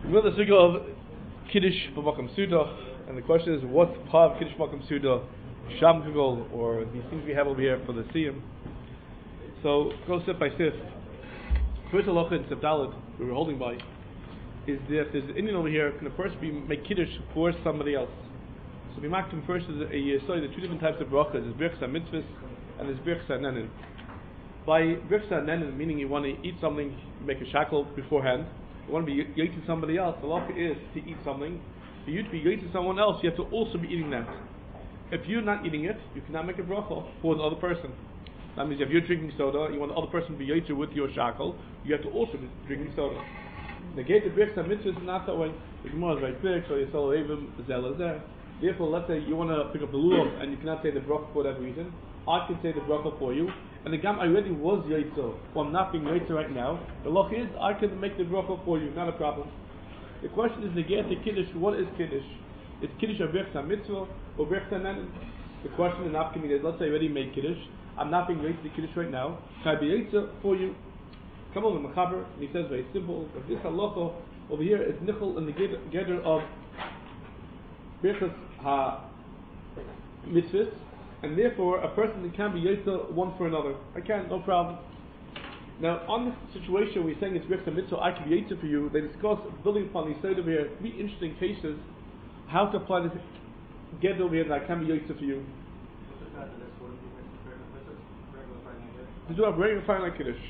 We're the suga of Kiddush b'Makom Suda, and the question is, what's part of Kiddush b'Makom Suda, Sham Kugol, or these things we have over here for the Siyam? So, go step by step. First halacha in Sef Daled, we were holding by, is that there's an Indian over here, can a person make Kiddush for somebody else? So, we marked him first as a study the two different types of brachas. There's Birchas HaMitzvahs, and there's Birchas HaNenin. By Birchas HaNenin, meaning you want to eat something, you make a shackle beforehand. You want to be eating somebody else. The law is to eat something. For you to be eating someone else, you have to also be eating that. If you're not eating it, you cannot make a bracha for the other person. That means if you're drinking soda, you want the other person to be yaitzer with your shackle, you have to also be drinking soda. The gate of Birchas HaMitzvah is not that way. The Gemara is very big, so you sell Avim, Zel is there. Therefore, let's say you want to pick up the lulav and you cannot say the bracha for that reason. I can say the bracha for you. And the gam already was yaitzer, or I'm not being yaitzer right now. The loch is, I can make the bracha for you, not a problem. The question is, negate the Kiddush, what is Kiddush? Is Kiddush a Birchas HaMitzvah or Birchas HaNenin? The question in Afkami is, let's say I already made Kiddush, I'm not being yaitzer the Kiddush right now, can I be yaitzer for you? Come on, the Mechaber, and he says very simple, that this halacha over here is nichol in the gather of Birchas HaMitzvahs, and therefore a person can be yaitzer one for another. I can, no problem. Now, on this situation, we're saying it's Birchas HaMitzvah, I can be yaitzer for you. They discuss building upon these over here three interesting cases how to apply this get over here that I can be yaitzer for you. To do a regular fine like Kiddush.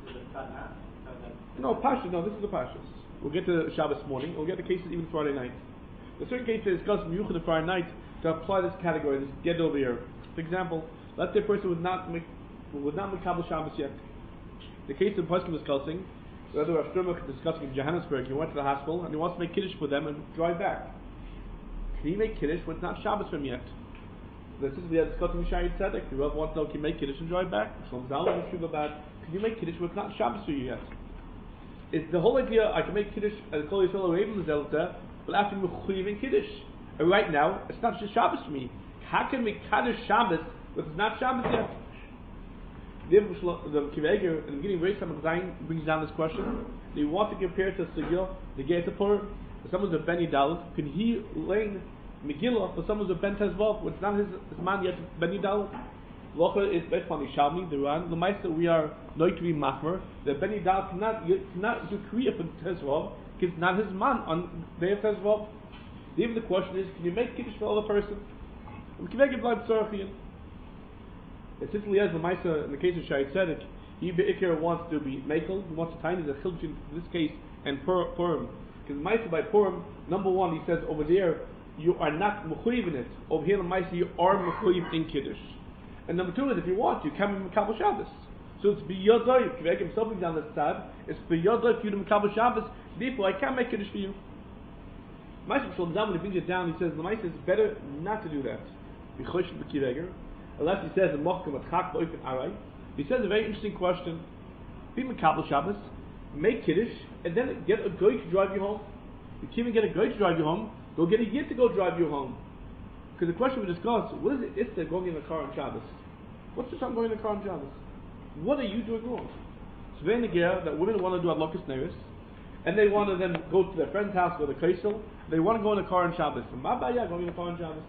No, Pashas. No, this is the Pashas. We'll get to Shabbos morning. We'll get the cases even Friday night. The certain cases discuss Miyuchad the Friday night to apply this category, this get over here. For example, let's say a person would not make Kabbalah Shabbos yet. The case of Paskin was discussing, whether Rav Shturmach is discussing in Johannesburg, he went to the hospital and he wants to make Kiddush for them and drive back. Can he make Kiddush when it's not Shabbos for him yet? This is we are discussing Shai Tzedek. The Rav wants to know, can you make Kiddush and drive back? Shlomo Zalman is true about, can you make Kiddush when it's not Shabbos for you yet? It's the whole idea, I can make Kiddush and call Yisrael Raven Zelta, but after Mechuyev in Kiddush. And right now, it's not just Shabbos for me. How can we make Kaddish Shabbos when it's not Shabbos yet? The Kiveger in the beginning of Reish Zayin brings down this question. They want to compare to Sugya, the Geta Purim. If someone's a Ben Yidalad, can he learn Megillah for someone's a Ben Tezvav when it's not his man yet Ben Yidalad? Locha is based on the Shalmi, the Ran. The Meister we are not to be Machmer. The Ben Yidalad cannot do Kriya for Tezvav because it's not his man on day of Tezvav. Even the question is, can you make Kiddush for another person? Kiveger bleibt Tzarachian. Essentially, as the Maisa in the case of Shai Tzedek, he be'ikir wants to be Mekel, he wants to tiny the chilch in this case and Purim. Because Maisa by Purim, number one, he says over there, you are not mechuyev in it. Over here in the Maisa, you are mechuyev in Kiddush. And number two is, if you want, you can be Mekabel Shabbos. So it's biyodai, Kiveger himself is down the side, it's biyodai for you to Mekabel Shabbos, therefore I can't make Kiddush for you. Maisa Shlomo Zalman, when he brings it down, he says, the Maisa is better not to do that. Unless he says he says a very interesting question. Be Mekabel Shabbos, make Kiddush, and then get a goy to drive you home. You can't even get a goy to drive you home, go get a yid to go drive you home. Because the question we discussed, what is it they're going in the car on Shabbos? What's the time going in the car on Shabbos? What are you doing wrong? It's very negir that women want to do Adlokas Neiros, and they want to then go to their friend's house, go to Kaisel, they want to go in the car on Shabbos. From Mabaya, going in the car on Shabbos.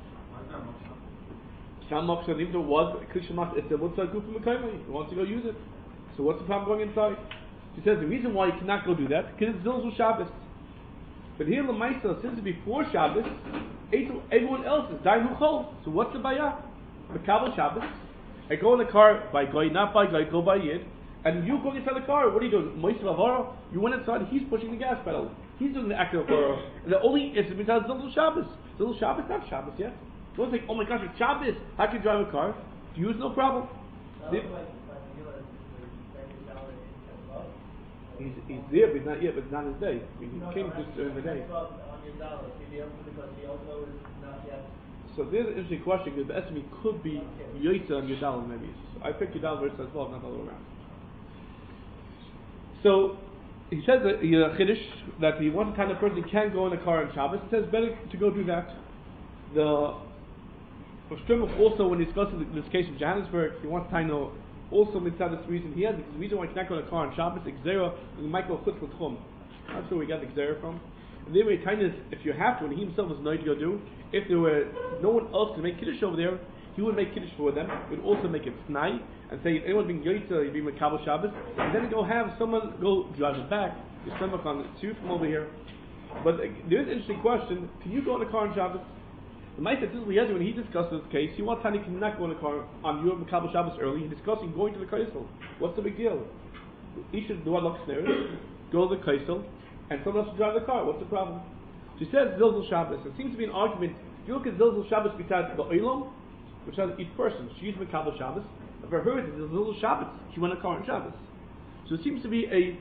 Some Moksha, even though it was Krishnamas, it's a Wutzah Group from Mekaymi. He wants to go use it. So what's the problem going inside? She says the reason why you cannot go do that because it's Zilzul Shabbos. But here Lamaisa, since it's before Shabbos, everyone else is dying Chol. So what's the Bayah? Mekabel Shabbos. I go in the car by Goy, not by Goy, go by Yid. And you go inside the car, what are you doing? Moishe Lavara? You went inside, he's pushing the gas pedal. He's doing the active Avara. And the only is because Zilzul Shabbos. Zilzul Shabbos, not Shabbos yet. Don't think, oh my gosh, it's Shabbos, I can drive a car. To use, no problem. He's there, but he's not yet, but it's not his day. He came just during the day. So there's an interesting question, because the estimate could be Yoitza and Yudal maybe. So I picked Yudal versus as well, not the other way around. So he says that Chiddush, that the one kind of person can go in a car on Shabbos, it says better to go do that. The Shturmach also, when discussing this case of Johannesburg, he wants to know also mitzvah this reason he has. The reason why he cannot go in a car on Shabbos, Xera, Michael Chutz L'Tchum. That's where we got the Xera from. And the way kindness, if you have to, and he himself was known to go do, if there were no one else to make kiddush over there, he would make kiddush for them. He would also make it snai and say if anyone being yoytza, he'd be Makabel Shabbos, and then go have someone go drive it back. You stomach on two from over here. But there is an interesting question: can you go in a car on Shabbos? The Ma'aseh Tzidkel Eliezer, when he discussed this case, he wants Tani cannot go in a car on Yom Makabel Shabbos early. He's discussing going to the Kaisel. What's the big deal? He should do what looks there, go to the Kaisel, and someone else should drive the car. What's the problem? She says Zilzal Shabbos. It seems to be an argument. If you look at Zilzal Shabbos besides the Olam, which has each person, she's Makabel Shabbos. If I heard it's Zilzal Shabbos, she went in a car on Shabbos. So it seems to be a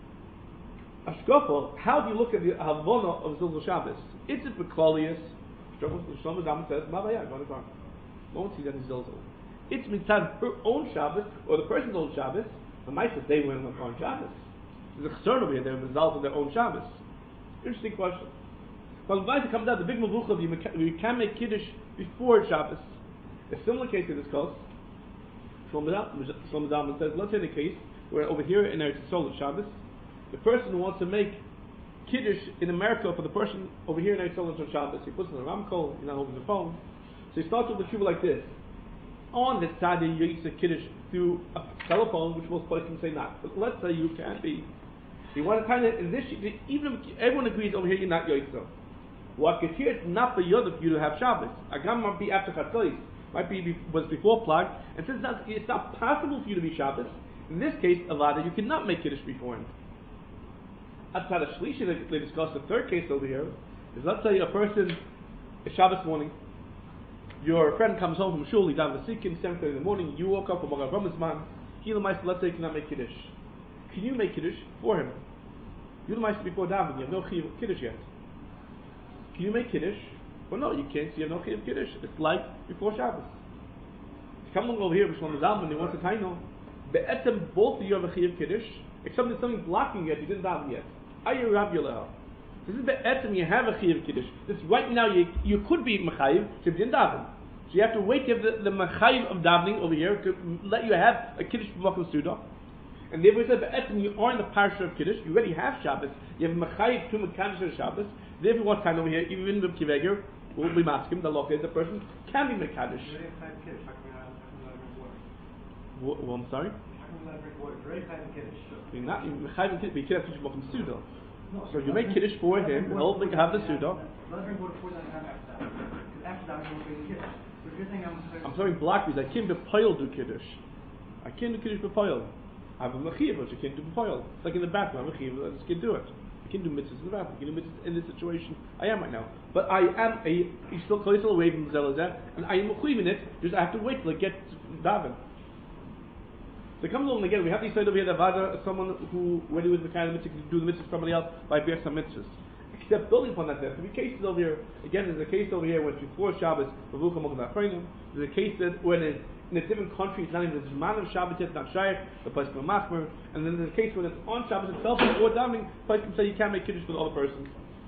shkafah. How do you look at the Havana of Zilzal Shabbos? Is it Beklalius? Shlomo Zalman says, Mavaya, go in a car. No one sees any Zilzal. It's mitzad her own Shabbos, or the person's own Shabbos. The Ma'aseh they went in a car on Shabbos. There's a chesron over here, they're a result of their own Shabbos. Interesting question. But when it comes out, the big mavucha, you can make Kiddush before Shabbos. A similar case to this case, Shlomo Zalman says, let's say the case where over here in Eretz Yisrael Shabbos, the person wants to make Kiddush in America for the person over here in Eretz Yisrael on Shabbos. He puts it on a ramkol, he's not holding the phone. So he starts with the shuvah like this. On the side you use a Kiddush through a telephone, which most places say not. But let's say you can't be. You want to kind of, in this, even if everyone agrees over here you're not Yoitza. What gets here, it's not the Yodah for you to have Shabbos. Agam might be after Chatzos, might be was before Plag, and since it's not possible for you to be Shabbos, in this case, Avada, you cannot make Kiddush beforehand. Outside of Shlishi, they discussed the third case over here, is let's say a person, it's Shabbos morning, your friend comes home from shul, he's down the Sikkim, 7:30 in the morning, you woke up from Magar Brahmasman, he let's say cannot make Kiddush. Can you make Kiddush for him? You before davening, you have no Chiyuv Kiddush yet. Can you make Kiddush? Well, no, you can't, so you have no Chiyuv Kiddush. It's like before Shabbos. You come along over here with Shlomo Zalman, he wants a taino. Be'etzem, both of you have a Chiyuv Kiddush, except there's something blocking it, you didn't daven yet. Ayu Rabbi Yelel. This is be'etzem, you have a Chiyuv Kiddush. This right now, you could be Mechayiv, so you didn't daven. So you have to wait to have the Mechayiv of davening over here to let you have a Kiddush B'Makom Suda. And therefore, you are in the parsha of Kiddush. You already have Shabbos. You have Mechayiv to Mekadosh Shabbos. Therefore, what's time over here? Even with Kiveger, will be masking. The law is the person can be Mekadosh. Well, I'm sorry. You're not Mechayiv Kiddush. You can't teach B'Makom Suda. So you make Kiddush for him. He'll have the Suda. I'm sorry, black because I can't be Poil do Kiddush. I can't do Kiddush B'Poil. I have a mechiv, which I can't do b'foil. It's like in the bathroom, I'm a mechiv, I just can't do it. I can't do mitzvahs in the bathroom. I can do mitzvahs in this situation I am right now. But I am still away from Zelazah, and I am mechiv in it, just I have to wait till I get daven. So come along again, we have this side over here that Vada, someone who, when he was the kind of mitzvah, could do the mitzvah for somebody else by being some mitzvahs. Except building upon that, there could be cases over here. Again, there's a case over here where it's before Shabbos, there's a case that when it's in a different country, it's not even the Zman of Shabbos yet, it's not Shaykh, the place of Machmer, and then there's a case when it's on Shabbos itself, before davening, the place can say you can't make Kiddush for the other person.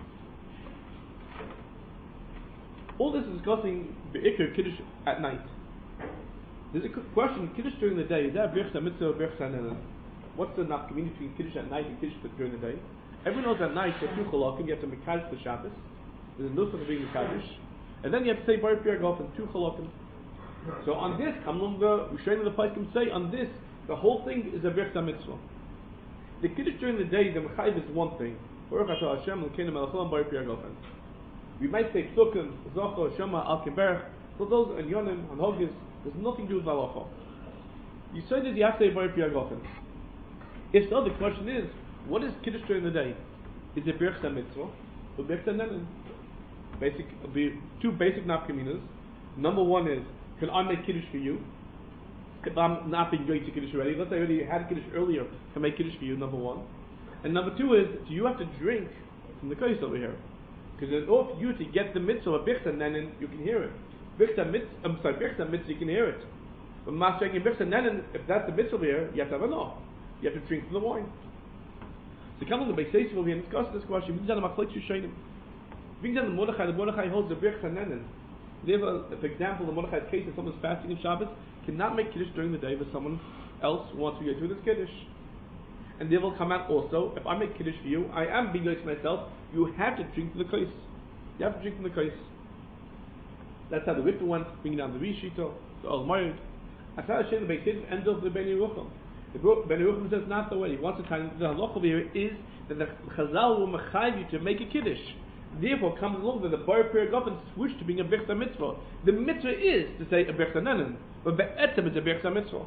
All this is discussing Be'ikr Kiddush at night. There's a question, Kiddush during the day, is that Birchsa Mitzvah or Birchsa Nenen? What's the nafkamina between Kiddush at night and Kiddush during the day? Everyone knows at night, you have two chalakim, you have to Mekadosh the Shabbos, there's no such being Mekadosh, and then you have to say Baruch Piragov and two chalakim. So on this, the place can say on this, the whole thing is a Birchsa Mitzvah. The Kiddush during the day, the Mechayiv is one thing. We might say Psukim, Zocho, Shema, Al Kiberch, so those and Yonim and Hogis, there's nothing to do with Halacha. You say that you have to say Baruch Piragov. If so, the question is, what is Kiddush during the day? Is it Birchsa Mitzvah or Birchsa Nenen? Two basic nafkaminas. Number one is, can I make Kiddush for you? If I'm not being going to Kiddush already, let's say I already had Kiddush earlier, can I make Kiddush for you, number one. And number two is, do you have to drink from the kais over here? Because in order for you to get the mitzvah of Birchsa Nenen, you can hear it. Birchsa mitzvah, you can hear it. But Master Birchsa Nenen, if that's the mitzvah over here, you have to have a law. You have to drink from the wine. So come on the Beis Yosef over here and discuss this question. We the Mordechai holds the Birchsa Nenen. For example, the Mordechai's case, if someone's fasting in Shabbos, cannot make Kiddush during the day, but someone else wants to get through this Kiddush. and they will come out also. If I make kiddush for you, I am being yoitz myself. You have to drink from the kos. You have to drink from the kos. That's how the Ripper went, bringing down the Rishito, the Ol Moed. That's how Hashem the Beis Hillel ends up the Ben Yerucham. The Ben Yerucham says not the way. He wants to tell you the halacha over here is that the Chazal will mechayiv you to make a kiddush. Therefore, comes along that the Bar Perigofen switched to being a Birchta Mitzvah. The mitzvah is to say a Birchta Nenen, but Be'etzem is a Birchta Mitzvah.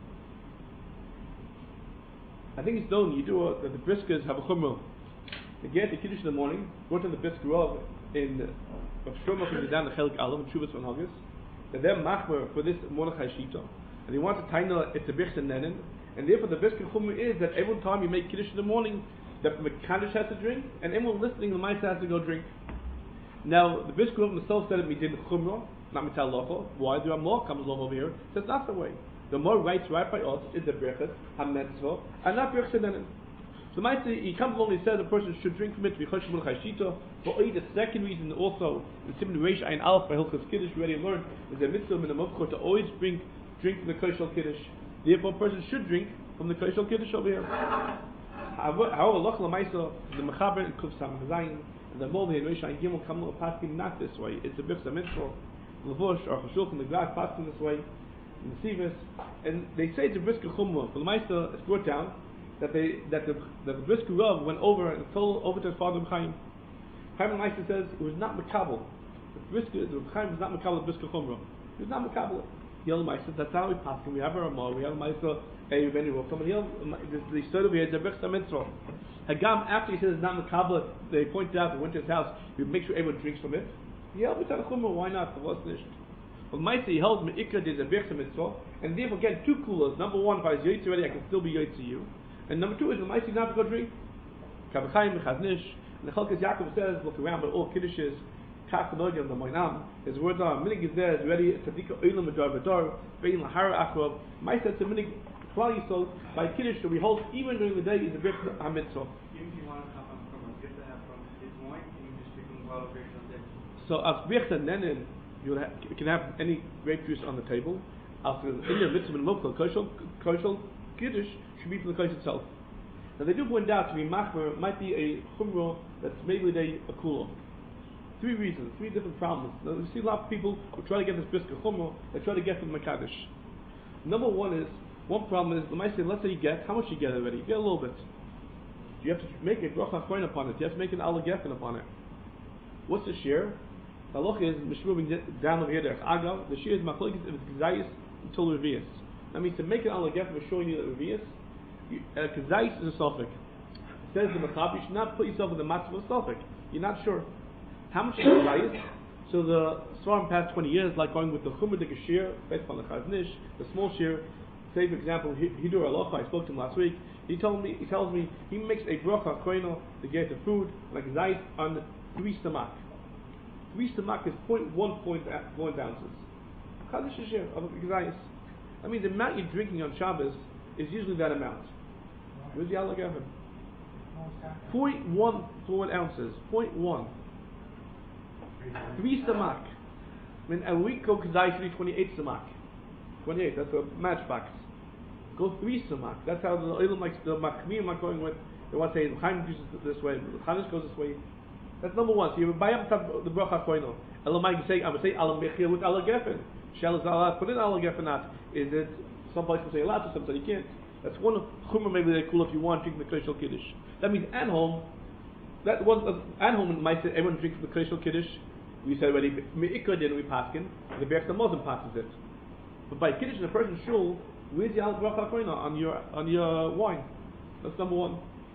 I think it's known, that the Briskers have a chumrah. They get the kiddush in the morning, go to the Brisker Rav in Shomach in the Dan the Chelik Alam, Shuvas von Haggis, that they're machmer for this Mordechai Shita, and they want to taina it's a Birchta Nenen, and therefore the Brisker chumrah is that every time you make kiddush in the morning, that the Mekadosh has to drink, and anyone listening, the Maisa has to go drink. Now, the Brisker Rav himself said it did chumrah, not mitzal locho. Why? The Ramah comes along over here, says that's the way. The more rights right by us is the Birchas HaMetzvah, and not Birchas Nenen. So he comes along and he says a person should drink from it to be Chosh Mordechai Shita. But the second reason also, in Simon Reish Ayin Aleph by Hilchos Kiddush, we already learned, is a mitzvah in the Mavchor to always drink from the Koshel Kiddush. Therefore, a person should drink from the Koshel Kiddush over here. However, Loch Lamaisa, the Mechaber and Kuf Sam Zayin, and the Molvi and Reish Ayin Gimel come along passing not this way. It's a Birchas Mitzvah. Levush or Chashul from the Glad passing this way. In the Sivas, and they say it's a Brisker Chumrah. For the Meister, it's brought down that the Brisker Rav went over and told over to his father Chaim. Chaim Meister says it was not Makabel. The Chaim was not Makabel the Brisker Chumrah. He was not Makabel. Yel Meister, that's how we pass him. We have a Ramah, we have a Meister, a Beni Rocham, and the story over here is a Birchas Mitzvah. Hagam, after he says it's not Makabel, they pointed out, they went to his house, we make sure everyone drinks from it. Yeah, we tell Chumrah, why not? The what's nicht. Well, Maisa, he held Me'ikra, there's a Birchas Mitzvah, and therefore again, two coolers. Number one, if I was Yotze already, I can still be Yotze you. And number two is, Maisa, you not to go drink. Kabachayim, Mechaznish, and the Chalkas Yaakov says, look around, but all Kiddushes, Kach Melodium, the Moinam, his words are, Minig is there, is ready, Tzadika Oilam Adar Badar, Vein Lahara Akrov. Maisa, it's a Minig, Klal Yisrael, by Kiddush, that we hold even during the day, is a Birchas HaMitzvah. Even if you want to come from a gift to have from his wine, can you just drink from the bottle of Birchas on day? So, as Birchas Nenen, you can have any grape juice on the table. After in the mitzvah and mukha, koshel kiddush should be from the kosh itself. Now they do point out to be machmer might be a chumrah that's maybe a kula. Three reasons, three different problems. Now we see a lot of people who try to get this brisker chumrah, they try to get from Mekadosh. Number one problem is, let's say you get, how much you get already? You get a little bit. You have to make a bracha coin upon it. You have to make an ala gefen upon it. What's the share? The halacha is moving down over here. There's agav. The shir is machlokes if it's kazayis until revius. That means to make an ala gefen, we're showing you that revius. Kazayis is a suffix. It says the mechaber, you should not put yourself in the matzah of a suffix. You're not sure how much is kazayis. So the Svarim past 20 years, like going with the chumrah de kashir based on the chaznish, the small shir. Say for example, Hidur Alocha, I spoke to him last week. He tells me he makes a bracha koino to get the food like kazayis on 3 stomach. 3 stomach is 0.1 ounces. Chadash share of kazayis. That means the amount you're drinking on Shabbos is usually that amount. Where's the Allah Gavin? 0.1 fluid ounces. 0.1. 3 stomach. I mean, a week go kazayis 328 stomach. 28. That's a matchbox. Go 3 stomach. That's how the Olam likes the Machmir are going with. They want to say Chaim uses this way, Chanush goes this way. That's number one. So you buy up the bracha koino. Elamai can say, I would say Alam Mechir with Ala Gefen. Shall is Allah put in Ala Gefen not? Is it some place will say allowed to, some say you can't. That's one chumrah maybe they're cool if you want drinking the Koshel Kiddush. That means at home. That was at home might say everyone drinks the Koshel Kiddush. We said already Me'ikra din we paskin. The Berch Muslim passes it. But by Kiddush in a person's shul, where's the Al bracha koino on your wine? That's number one.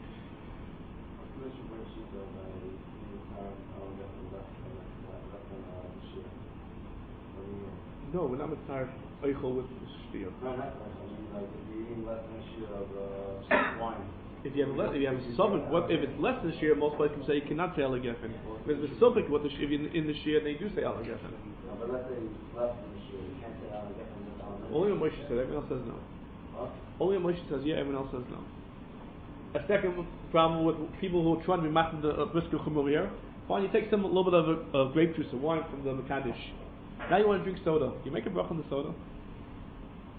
No, we're not mitzvah eichel with shtir. No, not eichel. I mean, like if you're eating less than a shir of wine. If you have a suffix, if it's less than a shir, most places can say you cannot say ala gefen. But if it's suffix, what the shir in the shir, they do say ala gefen. No, but let's say it's less than a shir, you can't say ala gefen. Only Moshe said. Everyone else says no. What? Only Moshe says yeah. Everyone else says no. A second problem with people who are trying to be matching the brisker chumrah here. Fine, you take a little bit of grape juice or wine from the Mekadosh. Now you want to drink soda. You make a bracha on the soda.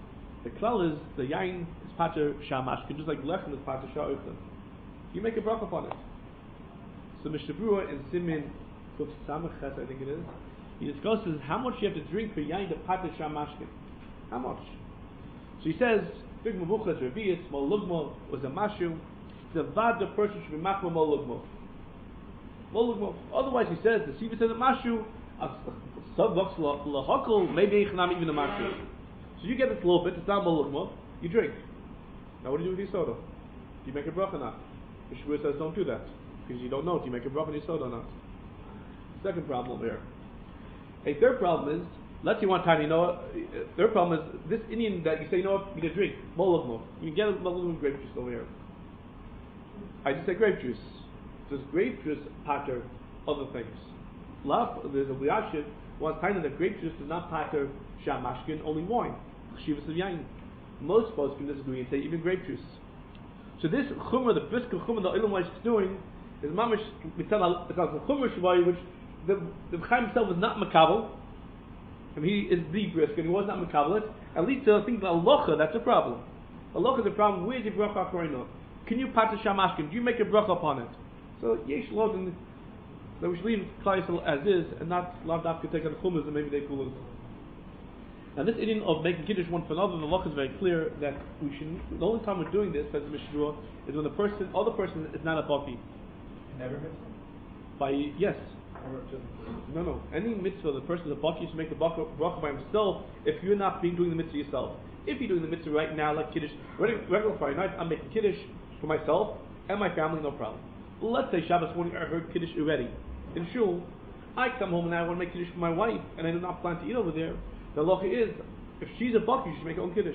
The klal is the yain is pater shamashkin, just like lechem is pater sha'oichem. You make a bracha upon it. So Mishnah Berurah in Simin Kuf Samachet, I think it is, he discusses how much you have to drink for yain to pater shamashkin. How much? So he says, big mavuchas revius, mol lugmo was a mashu. The vad the person should be machma mol lugmo. Mol lugmo. Otherwise, he says the siva says a mashu. Sub lahakol maybe echnam even a mashu. So you get this little bit. It's not mol lugmo. You drink. Now what do you do with your soda? Do you make a bracha or not? The Shmuel says don't do that because you don't know if you make a bracha on your soda or not. Second problem here. A third problem is. Let's say one time, third problem is this Indian that you say, what, you can drink, mologmo. You can get a mologmo grape juice over here. I just said grape juice. Does grape juice pater other things? There's a Liashiv, one time that grape juice does not pater shamashkin, only wine. Chshivas of yain. Most folks can disagree and say even grape juice. So this chumrah, the brisk chumrah that Ilam is doing, is mamish, it's a chumrah shvai, which the Chaim himself is not makabel. And he is the brisk, and he was not mekabel it. At least I think the halacha, that's a problem. Halacha is a problem. Where's your bracha akorino? Can you pater shamashkin? Do you make a bracha upon it? So yesh logan that we should leave Klal Yisrael as is, and not lav dafka take on chumas and maybe they cool it. Now this idea of making kiddush one for another, the halacha is very clear that we should. The only time we're doing this, says the Mishnah Berurah, is when the other person is not a baki. Never miss. By yes. No. Any mitzvah, the person is a baki, should make the bracha by himself if you're not doing the mitzvah yourself. If you're doing the mitzvah right now, like kiddush, regular Friday night, I'm making kiddush for myself and my family, no problem. Well, let's say Shabbos morning I heard kiddush already in shul. I come home and I want to make kiddush for my wife, and I do not plan to eat over there. The halacha is, if she's a baki, she should make her own kiddush.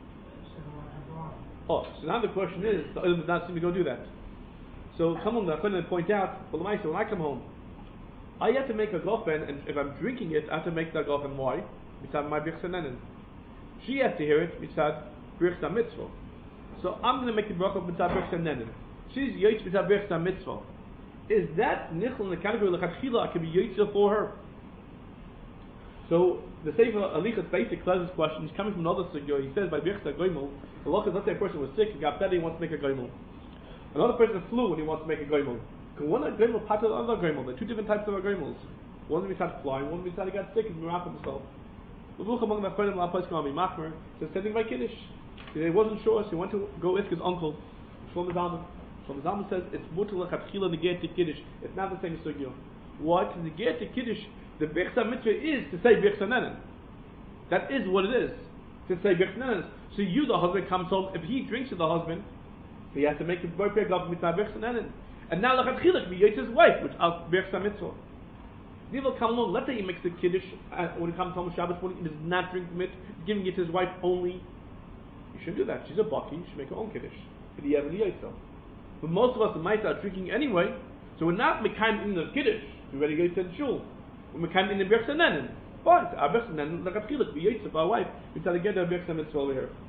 So now the question is, the Olam does not seem to go do that. So someone that couldn't point out, well, when I come home, I have to make a gofen, and if I'm drinking it, I have to make that gofen. Why? Mitzad my birchas hanenin. She has to hear it mitzad birchas mitzvah. So I'm going to make the bracha mitzad birchas hanenin. She's yoytz mitzad birchas mitzvah. Is that nichol in the category lechatchila? I can be yoytz for her. So the Sefer Alichas basic cleanses question is coming from another sugya. He says by birchas goimel, the law is let's say a person was sick, he got better, he wants to make a goimel. Another person flew and he wants to make a goimel. One goimel pater the other goimel. There are two different types of goimels. One is mitzad flying, one is mitzad he got sick and miracle himself. The Luch among the friends of the place called me Machmer says sending by kiddush. He wasn't sure, so he went to go ask his uncle Shlomo Zalman. Shlomo Zalman says it's mutal lechatchila neged to kiddush. It's not the same sugya. What to neged to kiddush? The birchas mitzvah is to say birchas hanenin. That is what it is to say birchas hanenin. So the husband comes home. If he drinks with the husband, he has to make a birthday gov mitzvah birchas hanenin. And now lechatchila be his wife, which is birchas mitzvah. He will come along. Let's say he makes the kiddush when he comes home Shabbos morning. He does not drink from it, giving it to his wife only. You shouldn't do that. She's a baki. She should make her own kiddush. But most of us in Maisa are drinking anyway, so we're not mekayim in the kiddush. We're ready to go to the shul. We're mekayim in the birchas hanenin. But our birchas hanenin lechatchila be yitzah for our wife. We try to get our birchas mitzvah over here.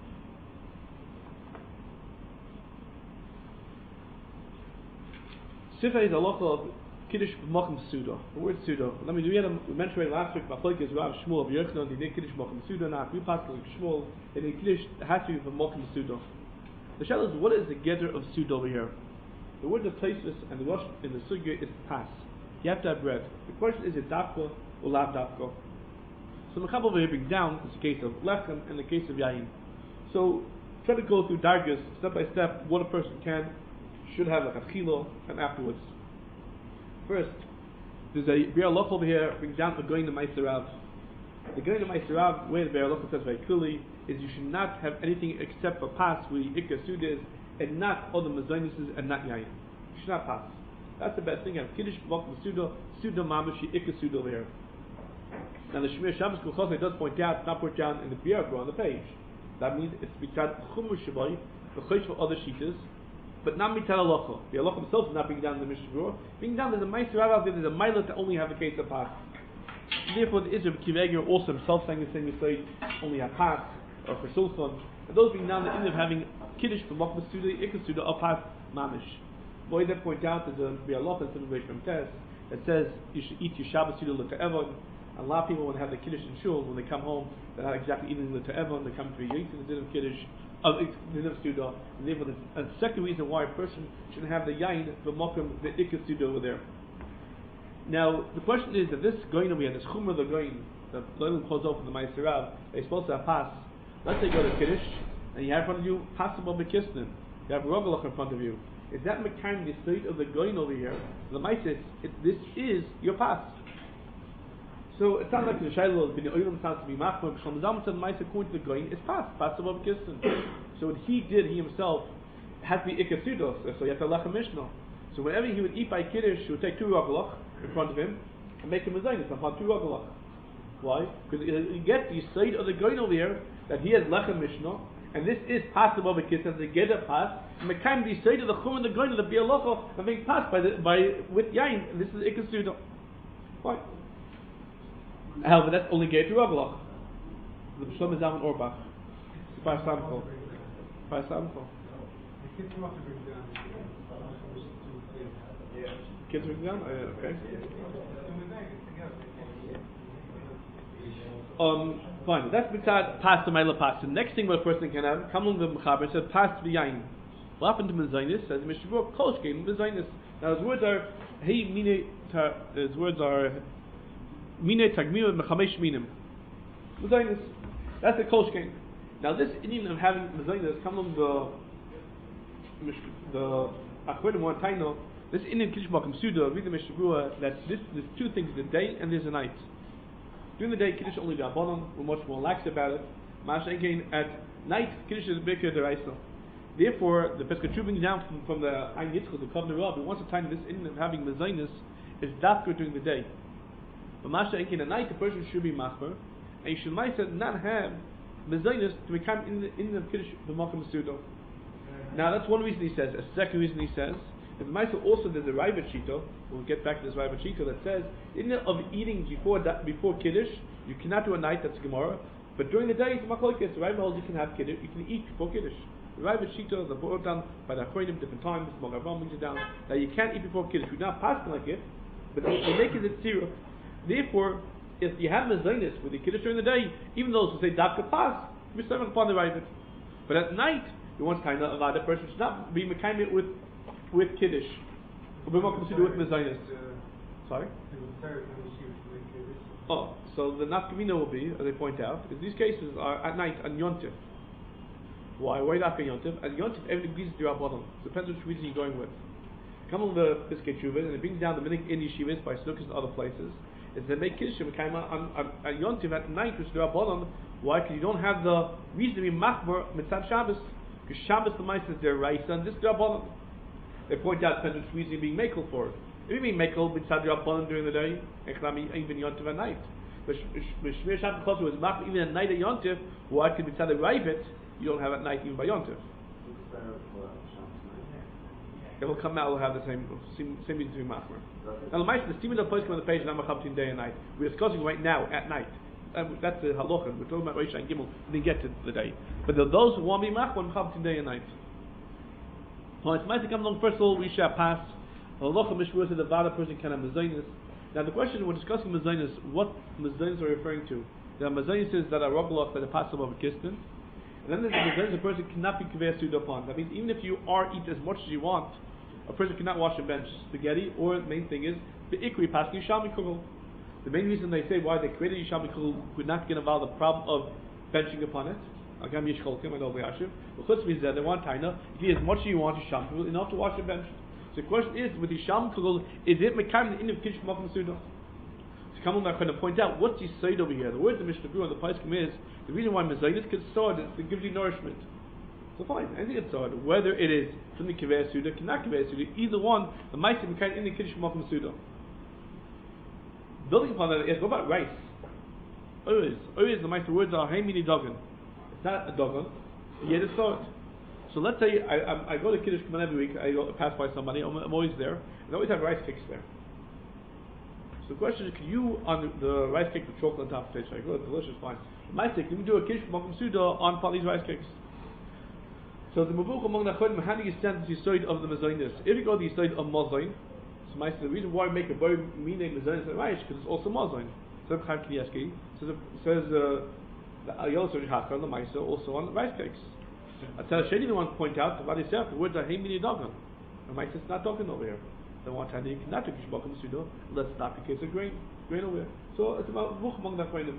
Sifa is a halacha of kiddush b'mochem suda. The word suda. We mentioned last week. Machlokes is Rav Shmuel of Yochanan. They did kiddush b'mochem suda. Now, if we pass like Shmuel, and the kiddush has to be b'mochem suda. The shayla is what is the gather of suda over here? The word that places and the rosh in the sugya is pas. You have to have bread. The question is it dafka or lav dafka? So Mechab over here brings down this case of lechem and the case of yayin. So try to go through dargas step by step what a person should have like a chilo and afterwards. First, there's a Be'er Loch over here brings down the going to Meiser Rav. The going to Meiser Rav, where the Be'er Loch says very clearly, is you should not have anything except for pas, where the ikka suda is, and not other mazonuses and not yayin. You should not pass. That's the best thing. You have kiddush b'mochem suda mamash ikka suda over here. Now the Shemir Shabbos Kulchosai does point out, not put down in the Be'er on the page. That means it's mitzad chumur shabai, the chosh for other shitas, but not mitzad halacha. The halacha himself is not being down in the Mishnah Berurah. Being down, there's a meiser out there, there's a milah to only have a case of pas. Therefore, the Israel Kiveger also himself saying the same mistake, only have pas, or for sulchan. And those being down, the end of having kiddush for mokmas suda, ikka suda, or pas mamish. Boy, that point out there's a halacha in some Reish Mem Tes that says you should eat your Shabbos suda l'ka'evon. A lot of people, when they have the Kiddush in Shul, when they come home, they're not exactly eating the Te'evon, they come to a Yait in the din of Kiddush, the din of Suda, and therefore the second reason why a person shouldn't have the Yain, the Mokum, the Ikka Suda over there. Now, the question is that this going over here, this Chumrah the going, the Loilim calls open the Ma'aser Rav, they're supposed to have pas. Let's say you go to Kiddush, and you have in front of you Pasabah Bekisnin, you have Rogalach in front of you. Is that Mekan the state of the going over here? The Ma'aser, this is your pas. So it sounds like the Shiloh bin Oilam sounds to be Machmah. Shlomo Zalman said Ma'aser according to the going is Pasabah Bekisnin. So what he did, he himself has to be Ikasudos, so you have to Lechem Mishnah. So whenever he would eat by Kiddush, he would take 2 Rogalach in front of him and make him a Zaynis upon 2 Rogalach. Why? Because you get the side of the going over here that he has Lechem Mishnah, and this is Pasabah Bekisnin, the Geda Pas. And the kind of the side of the Chum and the going of the Bialocha are being passed with Yain, and this is Ikasudo. Fine. However, that's only Geda to Rogalach. The Shlomo Zalman Orbach. By Samko. By Samko. Kids bring down? Okay. Fine. That's mitzad pas to Meila pas. The next thing what a person can have, come along the Mechaber, said pas v'yayin. What happened to Mezainis? Says Mishnah Kolshkein Mezainis. Now his words are Mine Tagminu Mechamesh Minim. Mezainis. That's the Kolshkein. Now this Indian of having Mezainis come along the Achronim one Taino. This Indian Kiddush Makom Suda, read the Mishnah Berurah that there's 2 things: the day and there's a night. During the day, Kiddush only Rabbanon, we're much more lax about it. Masha again at night, Kiddush is Birkei D'Oraisa. Therefore, the Pesach brings down from the Ein Yitzchak, the Kovnei Rav, wants to time this in of having Mezainis is dafka during the day. But Masha again at night, the person should be Machmer, and you should not have Mezainis to become in the Kiddush B'Makom Suda. Now that's one reason he says. A second reason he says. In the Maisa also there's a Raiva Shita, we'll get back to this Raiva Shita, that says, in of eating before Kiddush, you cannot do a night, that's Gemara, but during the day, it's Machlokes. The Raiva holds you can have Kiddush, you can eat before Kiddush. The Raiva Shita, the brought down by the Achronim, different times, Mogavam brings it down, that you can't eat before Kiddush. We're not passing like it, but they make it zero. Therefore, if you have Mezainis with the Kiddush during the day, even those who say Dafka Pas, we're starting upon the Raiva. But at night, you want kind of allow the person to not be Mekayim with Kiddush. Or be more considered with Mezainis. Sorry? Oh, so the Nafkamina will be, as they point out, is these cases are at night on Yontif. Why? Why not Yontif? At Yontif, everything agrees to Rabbanon. Depends which reason you're going with. Come on the Piskei Teshuvah, and it brings down the minik in yeshivas by Sukkot and other places. Is they make Kiddush on Yontif at night, which is Rabbanon. Why? Because you don't have the reason to be Machmer Mitzad Shabbos. Because Shabbos the Mice is their Raisa, and this is Rabbanon. They point out depends which reason you're being makel for it. If you're being makel Mitzad Rabbanon during the day, even Yontif at night. But Shmir Shabbat Chosr was Machmer even at night at Yontif. Why? Because Mitzad the Raivit you don't have at night even by Yontif. It will come out, will have the same reason to be Machmer. Now, the steam of the post on the page, and I'm day and night. We're discussing right now at night. That's the halacha. We're talking about Rosh and Gimel. We didn't get to the day. But those who want to be Machmer, Chabtin day and night. Well, it's nice to come along. First of all, we shall pass. Halacha Mishmur said the Vada person can have Mezainis. Now, the question we're discussing Mezainis, what Mezainis are referring to? There are Mezainis that are Rogalach that are passable of a Kistin. And then there's Mezainis a person cannot be Kaveh Suda upon. That means even if you eat as much as you want, a person cannot wash a bench spaghetti, or the main thing is the ikri passing Yishami Kugel. The main reason they say why they created Yishami Kugel would not get involved the problem of benching upon it. Agam Yishcholkim, I know Yashiv. But Chutzmi said they want Taina. If you eat as much as you want Yishami Kugel, enough to wash a bench. So the question is, with Yishami Kugel, is it Mekayim the Indian Kiddush Makom Suda? So come on, I'm going to point out what's the side over here. The word the Mishnah Berurah on the Paiskim is the reason why Mezainis gets sword is it gives you nourishment. So fine, anything that's sword, whether it is from the Kiveh Suda, cannot Kiveh Suda, either one, the Meisim Mekayim in the Kiddush Makom Suda. Building upon that, yes, what about rice? Always the Meisim words are Hey Mini Dogan. It's not a Dogan, yet it's sword. So let's say I go to Kiddush Kman every week, I pass by somebody, I'm always there, and I always have rice cakes there. So the question is, can you, on the rice cake with chocolate on top, taste like, oh, delicious, fine. My sake, can you do a Kiddush Makom Suda on these rice cakes? So the Mavuch among the Chodim, how do you stand the side of the Mezainis? If you go to the side of Mazain, so the reason why we make a very meaning Mezainis and rice, because it's also Mazain. says Chaim Kanievsky, says the Yosef Hakar, the Maisa, also on rice cakes. I tell Shady, the one to point out about himself, the words are Heimini Dogan. The Maisa is not talking over here. The one time you cannot do Kishbakum Sudo, let's not the case of grain over here. So it's about Vuch among the Chayim.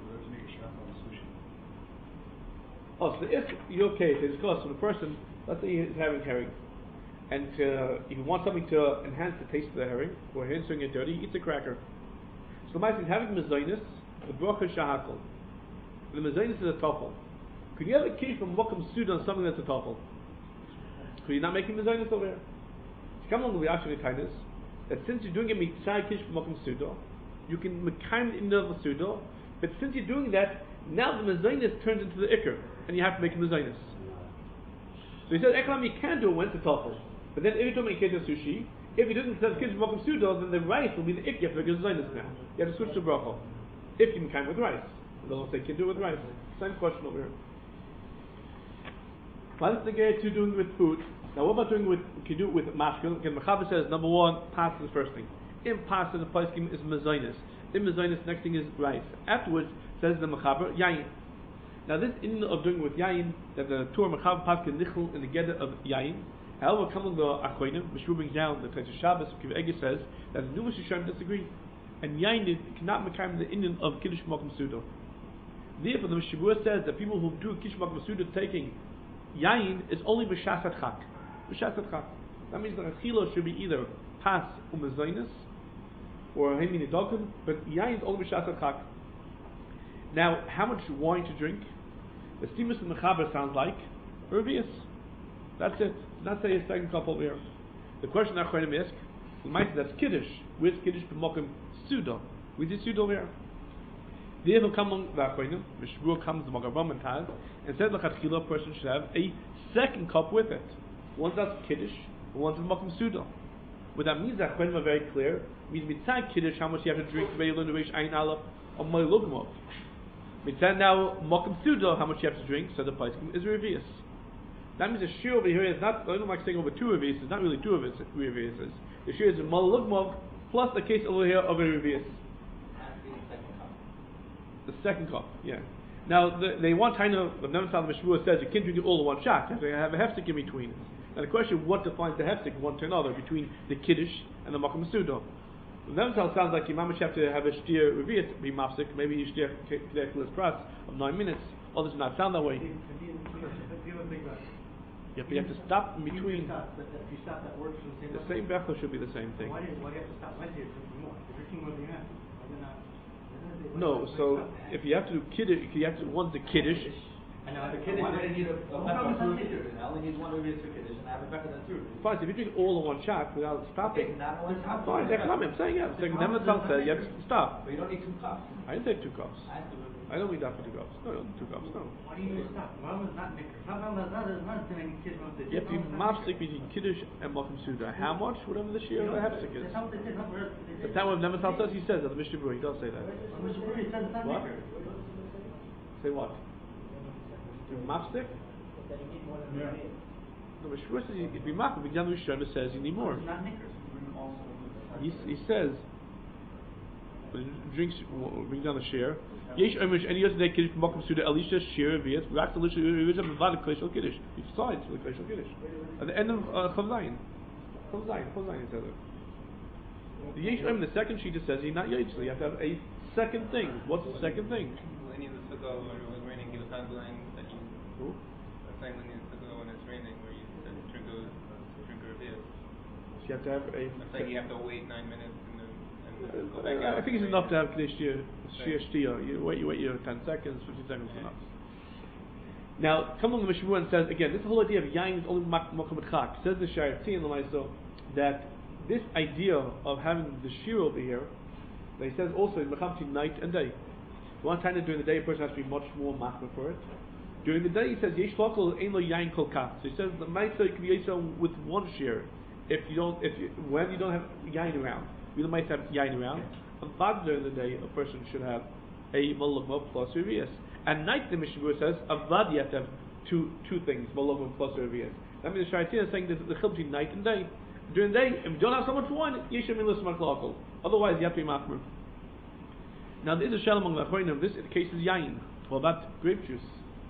Oh, so if your case is because for the person, let's say he's having herring, and if you want something to enhance the taste of the herring, or answering it dirty, he eats a cracker. So the Maisa is having mezainis, the bracha shahakol. The mezainis is a tafel. Could you have a kish from Mokum Suda on something that's a tafel? Could you not make mezainis over here? Come along with the actual kindness that since you're doing a mitzvah kish from Mokum Suda, you can mekayim in the Suda, but since you're doing that, now the mezainis turns into the ikr, and you have to make a mezainis. So he said, Eklam, you can do it when it's a tafel. But then every time you can't do sushi, if you didn't have kids from Sudo, then the rice will be the ik. You have to make a zaynis now. You have to switch to bracha. If you can with rice. They don't say you can do it with rice. Same question over here. What is the guy to doing with food? Now what about doing with, can you do it with mashkil? Again, Mechaber says, number one, pasta is the first thing. In pasta, the place scheme is mezainis. In mezainis, next thing is rice. Afterwards, says the Mechaber, yayin. Now this in of doing with yayin, that the Torah Mechaber paskin nichel in the geder of yayin. However, coming the Achronim, Mishru brings down the Teitzah Shabbos, Kiv Ege says that the numerous Yisharim disagree, and Yain cannot make the Indian of Kiddush Mokum Suda. Therefore, the Mishru says that people who do Kiddush Mokum Suda taking Yain is only b'Shasat Chak. B'Shasat Chak. That means the Achilo should be either Pas Umezainis or Heimini Dokum, but Yain is only b'Shasat Chak. Now, how much wine to drink? The Stimus and Mechaber sounds like Revius. That's it. Not say a second cup over here. The question that Achronim ask, we might say that's Kiddush. Where's Kiddush b'Mokum Suda? We did Suda over here. The Evel come on the Achronim, Mishbur comes the Magarbam and Taz, and says the Chatchila person should have a second cup with it. One that's Kiddush, and one that's Mokum Suda. What that means, that Achronim are very clear, it means mitzad Kiddush, how much you have to drink to be able to reach Ayin Aleph or Moilugmov. Mitzad now, Mokum Suda, how much you have to drink, so the price is Revius. That means the shir over here is not, I don't like saying over two revius, it's not really two revius. The shir is a malugmog plus the case over here of a revius. The second cup, yeah. Now, they want kind of, the Nemetal Mishmur says you can't drink it all in one shot, you have to have a hefstik in between. Now the question, what defines the hefstik one to another between the Kiddush and the Makom Sudo? The Nemetal sounds like you have to have a shtir revius, be mafsik, maybe you shtir k'lech pras of 9 minutes. Others do not sound that way. Yeah, but you have to stop in between. If you stop, that works from the same bechel should be the same thing. Why do you have to stop? Why do you drink more? You're drinking more than you have. No, so if you have to do kiddush, you have to one's the kiddush. And now the kiddush, I need a I only need one revius for kiddush, and I have a becher than two. Fine, if you drink all in one shot without stopping, fine. I'm saying yeah. So Nemetal said you have to stop. But you don't need 2 cups. I didn't say 2 cups. I don't need that for 2 cups. No, 2 cups. No. Why do you stop? Why was not Nicker? You have to be mafsik between kiddush and Mokum Suda. How much? Whatever the share of the hefsek is. That's not what Nemetal says. He says that the Mishnah Berurah, he does say that. What? Say what? Mafsik? No, Mishnah Berurah says if you mafsik, the Gyan Rishon says you need more. He says, drinks, brings down the share. Yesh Omer any other day Kiddush Mokum Suda Elisha Shir Vias Rak Elisha Vias Mavad Kleshel Kiddush. Besides the Kleshel Kiddush. At the end of Chav Zayin is that. The Yesh Omer, the second sheet says you're not Yesh, so you have to have a second thing. What's the second thing? When it was raining, he was handling that you. Who? Saying when it's raining, where you drink a beer. So you have to have a. It's like you have to wait 9 minutes and go back out. I think it's enough to have Kiddush Shir Shtia. You wait your 10 seconds, 15 seconds is enough. Now, come along the Mishnah and says again, this whole idea of yain is only makom chak. Says the Shayar Tzin L'maiso that this idea of having the shir over here, that he says also in Mechamti night and day. One time during the day, a person has to be much more machmir for it. During the day, he says yesh lokol ein lo yain kol kaf. So he says the ma'isa can be yisrael with one shir. When you don't have yain around, we might have yain around. On Friday during the day, a person should have a malugma plus revius. At night, the Mishnah Berurah says avad you have to have two things, malugma plus revius. That means the Shaitan is saying there's the chil between night and day. During the day, if you don't have so much wine, yeshem milas maklakol. Otherwise, you have to be machmir. Now there is a shell among the Achronim. This case is yain. What about grape juice?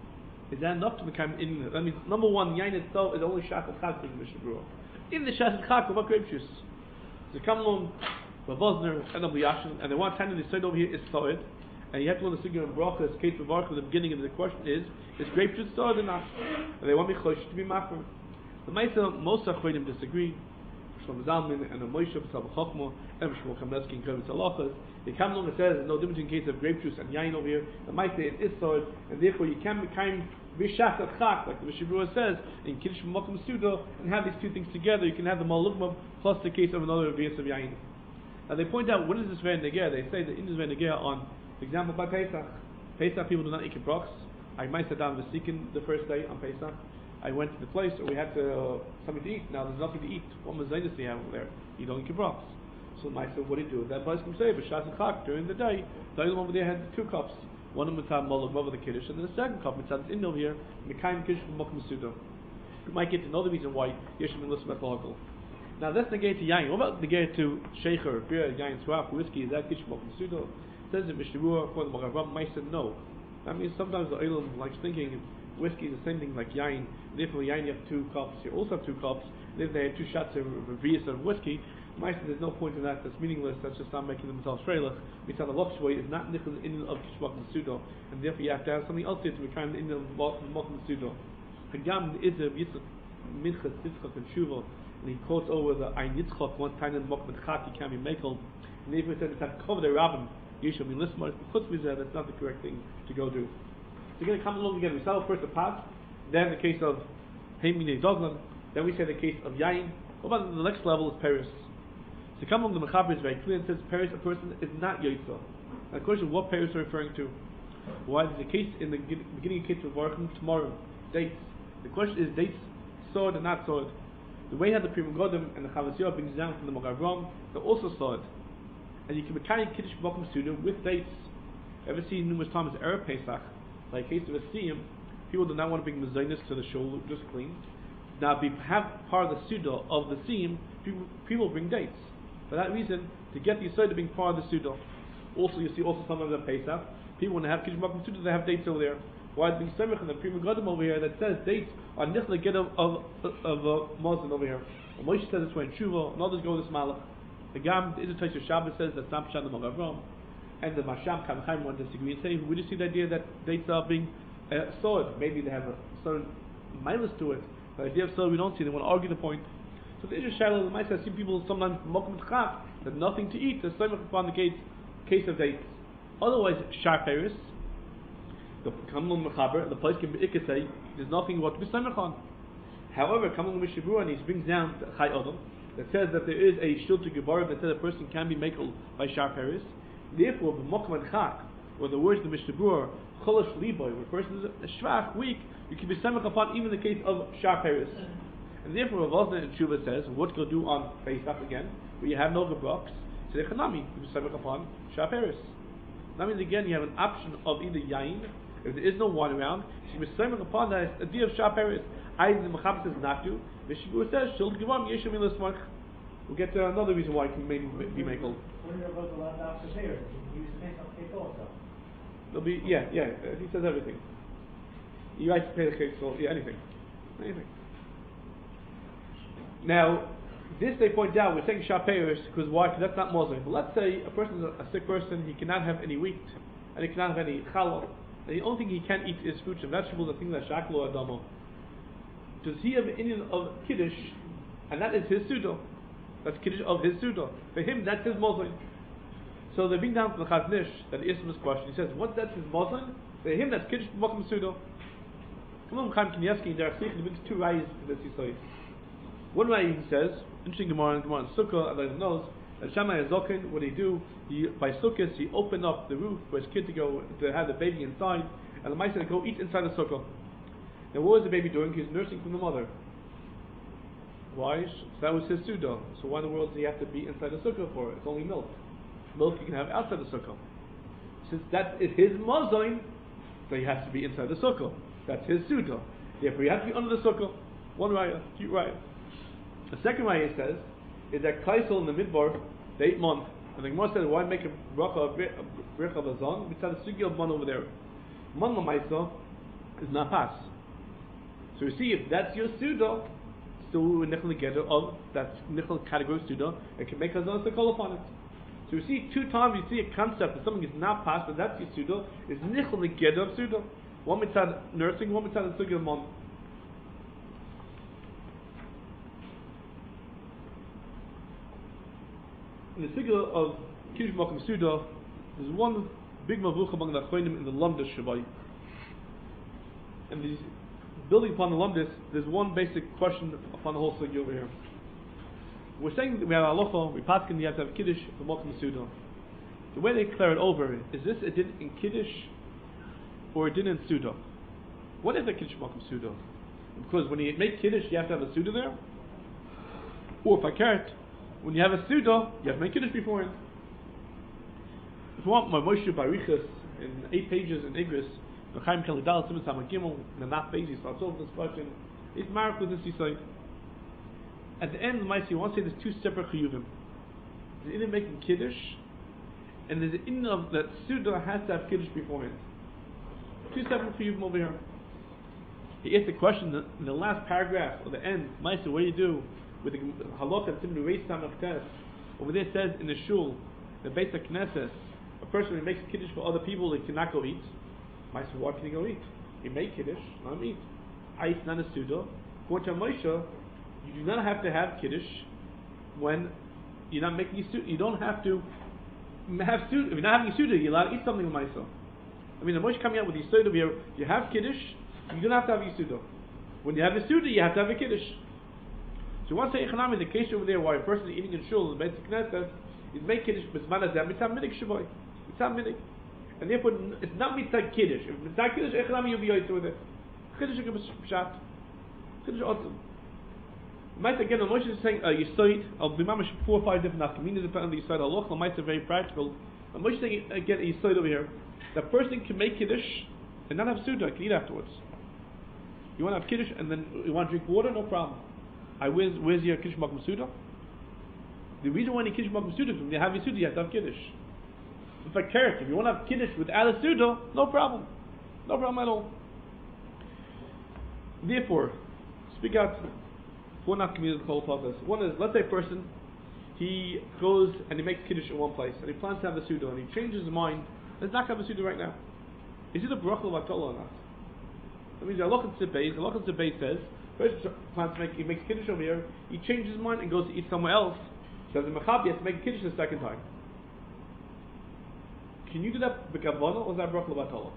Is that enough to become in? That means number one, yain itself is only shachat chag in the Mishnah Berurah. In the shachat chag, what about grape juice? They come along, Vosner and Abu Yashin, and they want to tell you the side over here is solid, and you have to learn the figure in Brachas, case of Baruch at the beginning, and the question is grape juice solid or not? And they want me chosh to be machmer. The Maisa, most Achronim disagree. Shlomo Zalman and Moshe B'Tzal B'Chochma and Shmuel Kamelsky and Kavitz Halachas. They come along and says there's no difference in case of grape juice and yain over here. The Maisa it is solid, and therefore you can become Bishachat Chak, like the Mishnah Berurah says, in Kiddush Mokum Suda, and have these two things together. You can have the Malugmav plus the case of another Vias of Yain. Now they point out, when is this Ven Negeh? They say that in this Ven Negeh on, for example, by Pesach. Pesach people do not eat kibbutz. I might sit down with Sikin the first day on Pesach. I went to the place where we had something to eat. Now there's nothing to eat. What Mazainis do you have over there? You don't eat kibbutz. So I said, what do you do? That place can say, B'Shas and Chak, during the day, the other one over there had 2 cups. One of them mitzvah molog over the kiddush, and then the second cup mitzvah is in over here, mekayim kiddush from sudo. You might get another reason why yeshim and lismet lahakol. Now that's negate to yain. What about negate to sheikher, beer, yain, swap, whiskey? Is that kiddush from sudo? Says in Mishnah Berurah for the Magavam, might say no. That means sometimes the oilam likes thinking whiskey is the same thing like yain. And therefore yain you have 2 cups. You also have 2 cups. And if they have 2 shots of revius of whiskey, there's no point in that. That's meaningless. That's just not making themselves shreilach. Mitzvah lokshvoi is not nichel in of kishmak sudo, and therefore you have to have something else here to be kind in the mokum sudo. Hagam is a minchas tzidchak and shuva, and he quotes over the ein yitzchak one time in mokum chak he can be makeled, and therefore he said it's that cover the rabbin yisham in lismar. Because we said that's not the correct thing to go do. So you're going to come along again. We start first the pot, then the case of heimine doglan, then we say the case of yain. What about the next level is Paris? So come along the Mechaber is very clear and says Paris, a person is not Yotzah. And the question is what Paris are referring to? Why is the case in the beginning of the case of Baruch tomorrow? Dates. The question is dates sword and not sword. The way how the Pri Megadim and the Chavasiyah brings down from the Magavam, they're also sword. And you can be carrying Kiddush Mokum Suda with dates. Ever seen numerous times Erev Pesach, like a case of a Siyam, people do not want to bring Mezainis to the shul just clean. Now have part of the Suda of the Siyam, people bring dates. For that reason, to get the Yisod being part of the Suda. Also, you see also some of the Pesach. People, when they have Kiddush Mokum Suda, they have dates over there. Why the Yisomich and the Pri Megadim over here that says dates are nichla get of Mosin over here. And Moshe says it's when Tshuva, and others go with this Malach. The Gam, the Izotaysh Shabbos says that's not Pshat the Magavram. And the Masham Kamchaim want to disagree and say, we just see the idea that dates are being sword. Maybe they have a certain minus to it. The idea of sword we don't see, they want to argue the point. So the Israel Shiloh, the Maisa, I see people sometimes mokum chak, that nothing to eat, there's so much upon the case of dates. Otherwise, Shar Paris, the Kamlun Mechaber, the place can be Ikasei, there's nothing what to be Samech on. However, Kamlun Mishnah Berurah, and he brings down Chai Adam, that says that there is a Shil to Gebar, that says a person can be Mekel by Shar Paris. Therefore, the Mokum and Chak, or the words of the Mishnah Berurah, Cholash Liboy, where a person is a Shvach, weak, you can be Samech upon even in the case of Shar Paris. And therefore, Rav Osner in Tshuva says, what go do on Pesach again, where you have no gebrocks, so the Chanami, you be Samech upon Shar Paris. That means again, you have an option of either Yain, if there is no wine around, so you be Samech upon that idea of Shar Paris. Either the Mechaber says not to, Mishnah Berurah says, Shil Gevam Yesham in Lismach. We'll get to another reason why it can maybe be Mekel. When you're about to land after Paris, you use the Pesach cake also. There'll be, he says everything. You guys pay the cake, so anything. Now, this they point out, we're saying Shaperis, because why? Because that's not Muslim. But let's say a person is a sick person, he cannot have any wheat, and he cannot have any challah, and the only thing he can eat is fruits and vegetables, the thing that Shaklo Adamo. Does he have an Indian of Kiddush, and that is his Suda? That's Kiddush of his Suda. For him, that's his Muslim. So they bring down from the Chaznish that answers this question. He says, what that's his Muslim? For him, that's Kiddush Mokum Suda. Come on, Chaim Kanievsky, there are 2 rayas in this Yisrael. One way he says, interesting Gemara in Sukkah, everyone knows, that Shammai Azokin, what he do, by Sukkahs, he opened up the roof for his kid to go, to have the baby inside, and the mice said, go eat inside the Sukkah. Now what was the baby doing? He's nursing from the mother. Why? So that was his Suda. So why in the world does he have to be inside the Sukkah for? It's only milk. Milk you can have outside the Sukkah. Since that is his Mazain, so he has to be inside the Sukkah. That's his Suda. Therefore he has to be under the Sukkah. One raya, cute raya. The second way he says is that Kaisel in the Midbar, the 8th month, And the Gemara said, why make a bracha of a zon? We said the sugi of man over there. Man lamaisa is not pass. So you see, if that's your suda, still we would nichel together of that nichel category suda, and can make a zon to call upon it. So you see, 2 times you see a concept that something is not passed, but that's your suda, is nichel together of suda. One mitzad nursing, one mitzad the sugi of man. In the figure of Kiddush Makom Suda, there's one big mavuch among the Achronim in the Lamdas Shabbai. And these, building upon the Lamdas, there's one basic question upon the whole sugi over here. We're saying that we have halacha, we paskin, you have to have Kiddush for Makom Suda. The way they clear it over is this a din in Kiddush or a din in Suda? What is a Kiddush Makom Suda? Because when you make Kiddush, you have to have a Suda there. Or Fakert, when you have a Suda, you have to make Kiddush beforehand. If you want my Moshe Barichas in 8 pages in Igris, Chaim Kalidal, Simon Samagimel, in the Naf page, he starts off this question. It's marked with this Yisai. At the end of the Maisi, you want to say there's 2 separate Chiyuvim. There's either making Kiddush, and there's in of that Suda has to have Kiddush beforehand. 2 separate Chiyuvim over here. He asked the question in the last paragraph, or the end, Maisi, what do you do with the halakha and simply raise time of test? Over there it says in the shul, the Beis HaKnesses, a person who makes Kiddush for other people, he cannot go eat. Maisi, why can he go eat? He make Kiddush, not eat. Ice, not a Suda. According to Moshe, you do not have to have Kiddush when you're not making a Suda. You don't have to have Suda. If you're not having a Suda, you're allowed to eat something with myself. I mean, the Moshe coming out with the Suda here, you have Kiddush, you don't have to have a Suda. When you have a Suda, you have to have a Kiddush. So once say Echanami, the case over there why a person is eating in shul, the Beis HaKnesses, is make Kiddush, Bisman Azam, Mitzah Minig Shavoi. Mitzah Minig. And therefore, it's not Mitzah Kiddush. If Mitzah Kiddush, Echanami, you'll be yoytzer with it. Kiddush is Pshat. Kiddush awesome. Might again, the Moshe is saying, Yisoid, I'll be mamash 4 or 5 different nafkaminas depending on the Yisoid. Allah, might say very practical. The Moshe is saying, again, a Yisoid over here. That person can make Kiddush and not have Suda, can eat afterwards. You want to have Kiddush and then you want to drink water? No problem. Where's your Kiddush Makom Suda? The reason why you Kiddush Makom Suda is when you have your Suda, you have to have Kiddush. In fact, if you want to have Kiddush without a Suda, no problem. No problem at all. Therefore, speak out. One not committed the whole process. One is, let's say a person, he goes and he makes Kiddush in one place, and he plans to have a Suda, and he changes his mind, let's not have a Suda right now. Is it a bracha of Atola or not? That means the Halakha Tzibay says, first plans to make, he makes Kiddush over here, he changes his mind and goes to eat somewhere else, so the Mechabi has to make Kiddush the second time. Can you do that b'kavana, or is that bracha of Atola?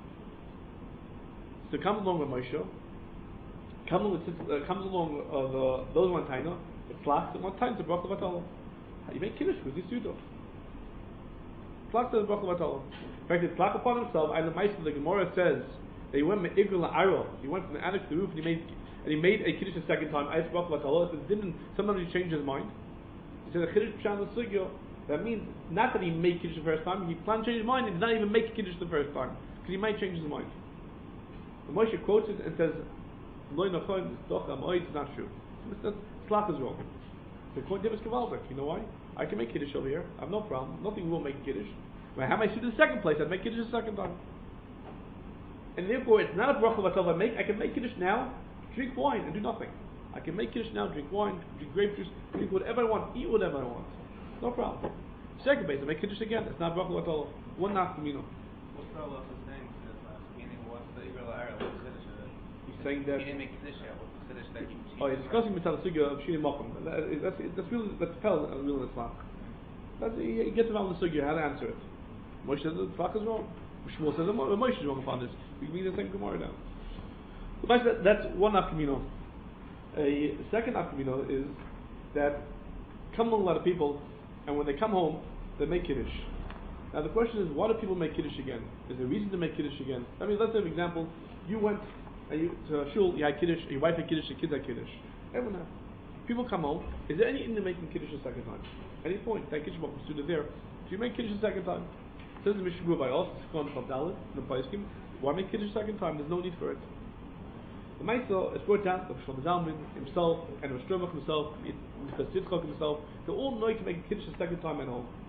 So come along with Moshe, comes along those one taina, the flaks at one time the bracha of Atola. You make Kiddush with your Suda. Flaks the bracha of Atola. In fact, it's flak upon himself, and the Maisa, the Gemara says, that he went from the arrow, he went from the attic to the roof, and he made a Kiddush the second time. I bracha of Atola. If it didn't, sometimes he changed his mind. He said, a Kiddush pshan l'sugyo. That means not that he made Kiddush the first time, he planned to change his mind, he did not even make Kiddush the first time, because he might change his mind. The Moshe quotes it and says, Loi nachon, it's not true. Slach is wrong. The Kohen Davis Kavaldik. You know why? I can make Kiddush over here. I have no problem. Nothing will make Kiddush. When I have my Suda the second place, I'd make Kiddush the second time. And therefore, it's not a bracha of Atola. I can make Kiddush now, drink wine, and do nothing. I can make Kiddush now, drink wine, drink grape juice, drink whatever I want, eat whatever I want. No problem. Second base, I make Kiddush again. It's not bracha of Atola. One nafkamino. What's the Allah saying to this last? Meaning, what's the Ibrahim Ara? What's the Kiddush of it? He's saying that. He didn't make Kiddush yet. What's the Kiddush that you teach? Oh, he's discussing Mitzvah Sugya of Shini Mokum. That's really, that's Pel, real in Islam. He gets around the Sugya, how to answer it. Moshe says the Tzlach is wrong. Shmuel says Moshe is wrong upon this. We can read the same Gemara now. That's one nafkamino. A second nafkamino is that come along a lot of people, and when they come home, they make Kiddush. Now the question is, why do people make Kiddush again? Is there a reason to make Kiddush again? I mean, let's say, for example, you went to shul, you had Kiddush, your wife had Kiddush, your kids had Kiddush. Everyone has. People come home, is there any in making Kiddush a second time? Any point, that Kiddush Makom Suda there. Do you make Kiddush a second time? Says the Mishnah by us, Chon Chavdalit, the Paiskim, why make Kiddush a second time? There's no need for it. The Maisa is brought down, the Shlomo Zalman himself, and the Shlomo himself, the Yitzchak himself, they all know you can make Kiddush a second time at home.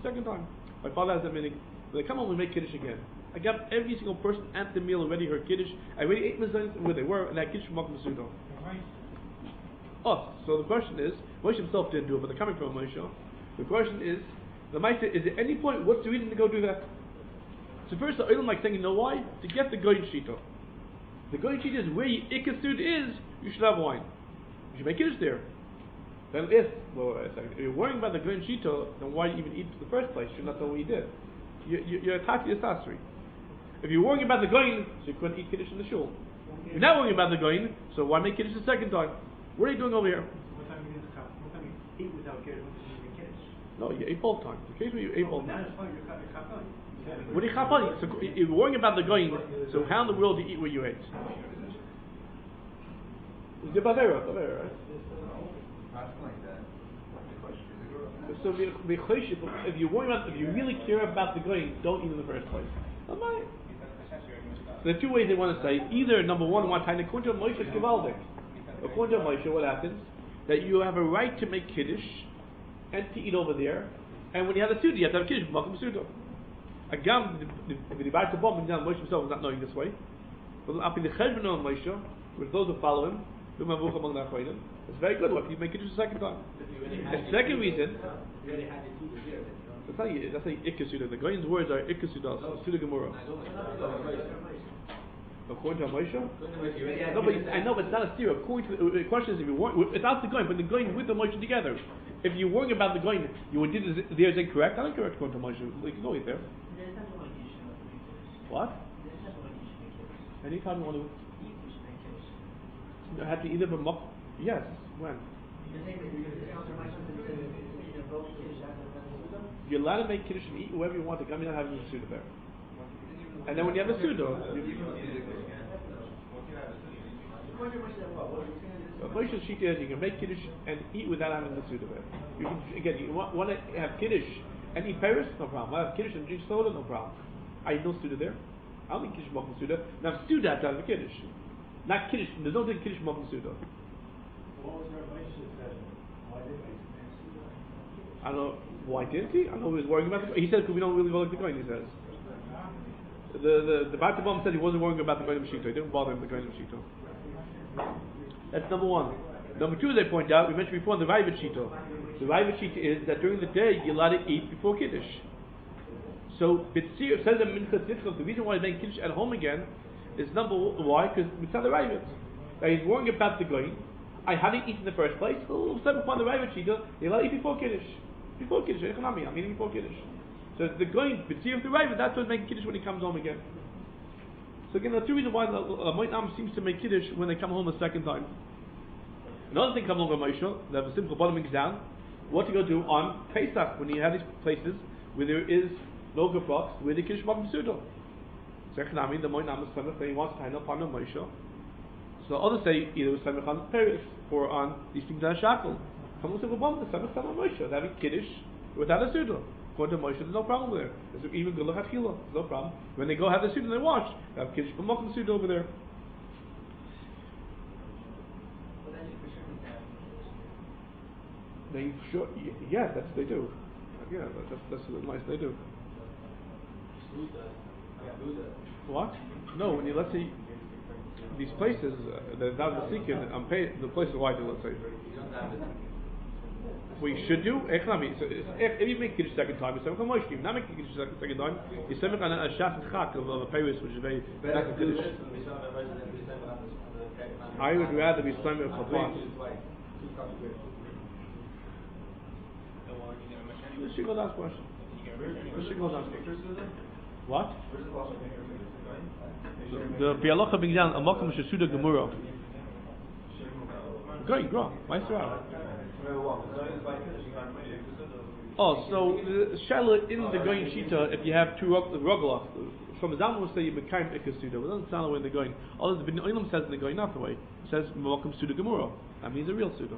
second time. My father has a meaning. When they come home, we make Kiddush again. I got every single person at the meal already heard Kiddush. I already ate mezainis where they were, and I Kiddush from Makom Sudo. Oh, so the question is, Moshe himself didn't do it, but they're coming from Moshe. The question is, the Maisa, is there any point, what's the reason to go do that? So first, the Olam like saying, you know why? To get the Goyin Shita. The Goyin Shita is where your Ikasud is, you should have wine. You should make Kiddush there. Then if you're worrying about the Goyin Shita, then why do you even eat in the first place? You're not what you did. You're attached to your sasri. If you're worrying about the Goyin, so you couldn't eat Kiddush in the shul. You're not worrying about the Goyin, so why make Kiddush the second time? What are you doing over here? What time you eat without Kiddush? What time you Kiddush? No, you ate both times. The case where you ate both Now times. it's fine, you're Chapon. What do you chapani? So if you're worrying about the Goyin, so how in the world do you eat what you ate? It's the Bavera, right? So if you're worrying about, if you really care about the Goyin, don't eat in the first place. So there are two ways they want to say. Either number one, according to Moshe, it's Givaldik. According to Moshe, what happens? That you have a right to make Kiddush and to eat over there, and when you have a Suda, you have to have Kiddush, Makom Suda. Agam, the Ba'at Bomb, Moshe himself is not knowing this way. But up in the Cheshbon on Moshe, with those who follow him, it's very good. What if you make Kiddush the second time? The second reason, that's how you Ikasuda. The Goyin's words are Ikasuda, Suda Gemara. According to Moshe? No, but I know, but it's not a steer. According to the question is, if you want, without the Goyin, but the Goyin with the Moshe together. If you're worrying about the Goyin, you would do there is incorrect. Not incorrect according to Moshe. You can go eat there. What? Anytime you want to. You have to either be mock. Yes. When? You're allowed to make Kiddush and eat whoever you want to come in and have a Suda there. And then when you have a Suda, Moshe's sheet is you can make Kiddush and eat without having the Suda there. You can, again, you want to have Kiddush and eat Paris, no problem. I have Kiddush and drink soda, no problem. I eat no Suda there. I don't eat Kiddush Mokum Suda. Now Suda has to have a Kiddush. Not Kiddush, there's no thing Kiddush Mokum Suda. What was your Moshe said? Why did they? I don't know, why didn't he? I don't know he was worrying about the. He said, because we don't really go like the Goyin, he says. The Ba'at Bomb said he wasn't worrying about the Goyin Shito. He didn't bother him with the Goyin Shito. That's number one. Number two, as I point out, we mentioned before the Ravid Shito. The Ravid Shito is that during the day you're allowed to eat before Kiddush. So B'tzir says that Minchas Yitzchak, the reason why he's making Kiddush at home again is number why, because Mitzvah the Ravid. That he's worrying about the Goyin. I hadn't eaten in the first place. So step upon the Ravid Shito, you're allowed to eat before Kiddush. Before Kiddush, I'm eating before Kiddush. So the Goyin, B'tzir of the Ravid, that's what's making Kiddush when he comes home again. So again, the two reasons why the Moitnam seems to make Kiddush when they come home a second time. Another thing comes along with Moshe, they have a simple bottoming down, what to go do on Pesach, when you have these places where there is no gefrocks, where the Kiddush Makom Suda. So Echnami, the Moitnam is Samech, that he wants to hand up on Moshe. So others say either it was Samech on Paris, or on these things that are shackled. Come on, simple bottom, the Samech on Moshe, they're having Kiddush without a Suda. According to Moshe, there's no problem there. There's even good Lachatchila, no problem. When they go have the Suda and they wash, they have Kiddush Makom Suda over there. They sure, yeah, that's they do. Yeah, that's nice they do. What? No, when you let's say these places they're down the secret and pay the places why do let's say. We should do. So if you make Kiddush second time, you say Moshe. If not make Kiddush second time, you say on a shas chak of a Paris, which is very that's a Kiddush. I would rather be Samech Chapas. Let's go last question. What? The Bialocha brings down a Makom Shesuda Gemura. Great, grow. Meister. Oh, so the Shaila in the Goyin Shita, if you have two Rogla, from Zalman will say you became Ikasuda, but it doesn't sound the way in the Goyin. Others, the Bin Olam says in the Goyin not the way. It says Makom Suda Gemura. That means a real Suda.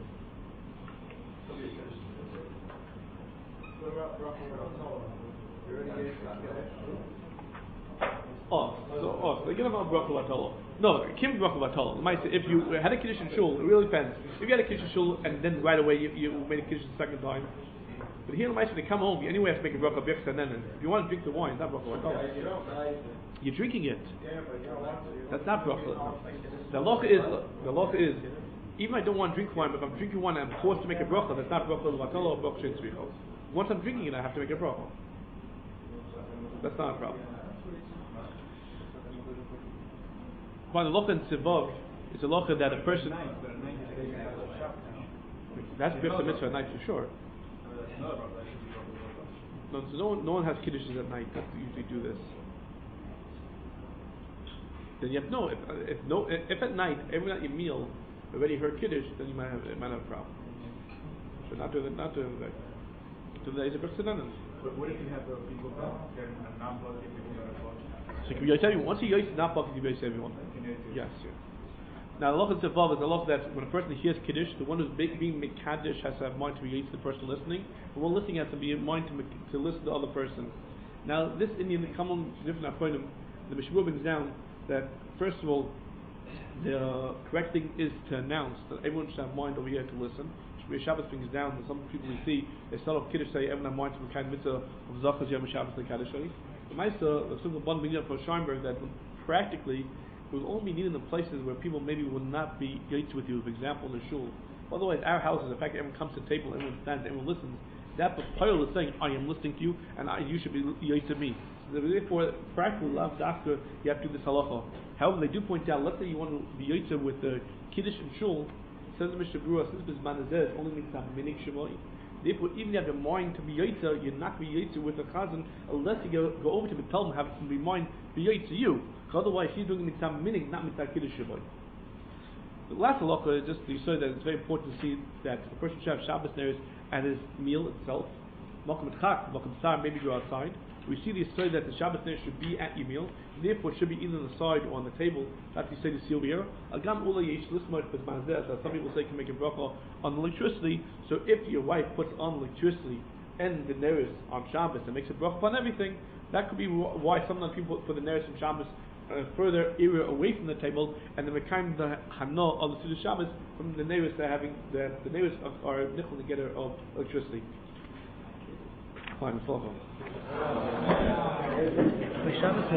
So they give about bracha vatolo. No, kim bracha vatolo. If you had a kiddush in shul, it really depends. If you had a kiddush in shul and then right away you made a kiddush the second time, But here in the when they come home, you anyway have to make a bracha birchas and then. If you want to drink the wine, that's bracha. You're drinking it. That's not bracha. The halacha is, even if I don't want to drink wine, but if I'm drinking wine and I'm forced to make a bracha, that's not bracha l'vatala or bracha shein tzricha. Once I'm drinking it, I have to make a bracha. That's not a problem. By the halacha in Sivav, it's a halacha that a person. That's birchas mitzvah at night for sure. No, so no one has kiddushes at night that usually do this. Then you have if at night everyone at your meal already heard kiddush, then you might have a problem. So not doing that. So there is a birchas. But what if you have people that can not block it? So can you everyone? Once you yoyis not block, you yoyis everyone. Yes. Now the halacha Tzevav is a halacha that when a person hears kiddush, the one who's being mekadesh has to have mind to be yoyis to the person listening. The one listening has to be in mind to listen to the other person. Now this Indian common different appointment, the Mishmur brings down that first of all, the correct thing is to announce that everyone should have mind over here to listen. Shabbos brings down that some people we see they start off kiddush say everyone have mind to be kind of mitzvah of zachas yom Shabbos the kaddish. The Ma'aser, the simple one beginning for Scheinberg that practically it would only be needed in places where people maybe would not be yaitz with you. For example, in the shul. Otherwise, our houses, the fact that everyone comes to the table, everyone stands, everyone listens. That Payal is saying, I am listening to you, and you should be yaitz to me. So therefore, practically, lav dafka, you have to do this halacha. However, they do point out, let's say you want to be yaitz with the kiddush and shul. Says the Mishnah Berurah, since Bisman is there, it only means that minik shemoi. Therefore, even if you have your mind to be yaitza, you're not going to be yaitza with a chazan unless you go over to him and tell him have to be mind be yaitza you. Otherwise, he's doing mitzvah minik, not mitzvah kiddush shemoi. The last halacha is just you saw that it's very important to see that the person should have Shabbos neris at his meal itself. Malkum etchak, malkum sar, maybe go outside. We see the say that the Shabbos neris should be at your meal. Therefore, it should be either on the side or on the table. That's you say the seal here. Agam ula yesh lismot b'zmanzeh. Some people say can make a bracha on electricity. So if your wife puts on electricity and the neris on Shabbos and makes a bracha on everything, that could be why sometimes people put the neris on Shabbos further area away from the table, and they kind the hana of the Suda Shabbos from the neris they're having. The neris are nichol together of electricity. Fine,